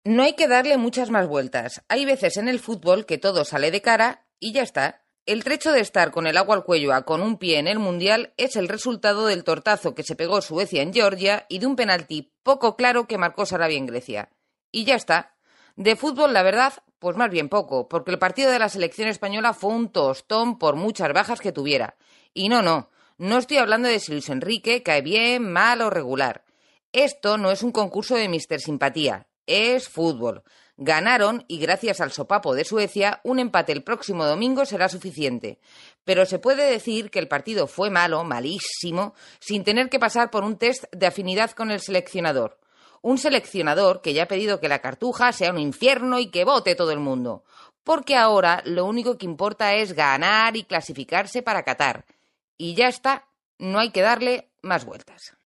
No hay que darle muchas más vueltas. Hay veces en el fútbol que todo sale de cara y ya está. El trecho de estar con el agua al cuello a con un pie en el Mundial es el resultado del tortazo que se pegó Suecia en Georgia y de un penalti poco claro que marcó Sarabia en Grecia. Y ya está. De fútbol, la verdad, pues más bien poco, porque el partido de la selección española fue un tostón por muchas bajas que tuviera. Y no estoy hablando de si Luis Enrique cae bien, mal o regular. Esto no es un concurso de Mister Simpatía, es fútbol. Ganaron y gracias al sopapo de Suecia, un empate el próximo domingo será suficiente. Pero se puede decir que el partido fue malo, malísimo, sin tener que pasar por un test de afinidad con el seleccionador. Un seleccionador que ya ha pedido que la Cartuja sea un infierno y que vote todo el mundo. Porque ahora lo único que importa es ganar y clasificarse para Qatar. Y ya está, no hay que darle más vueltas.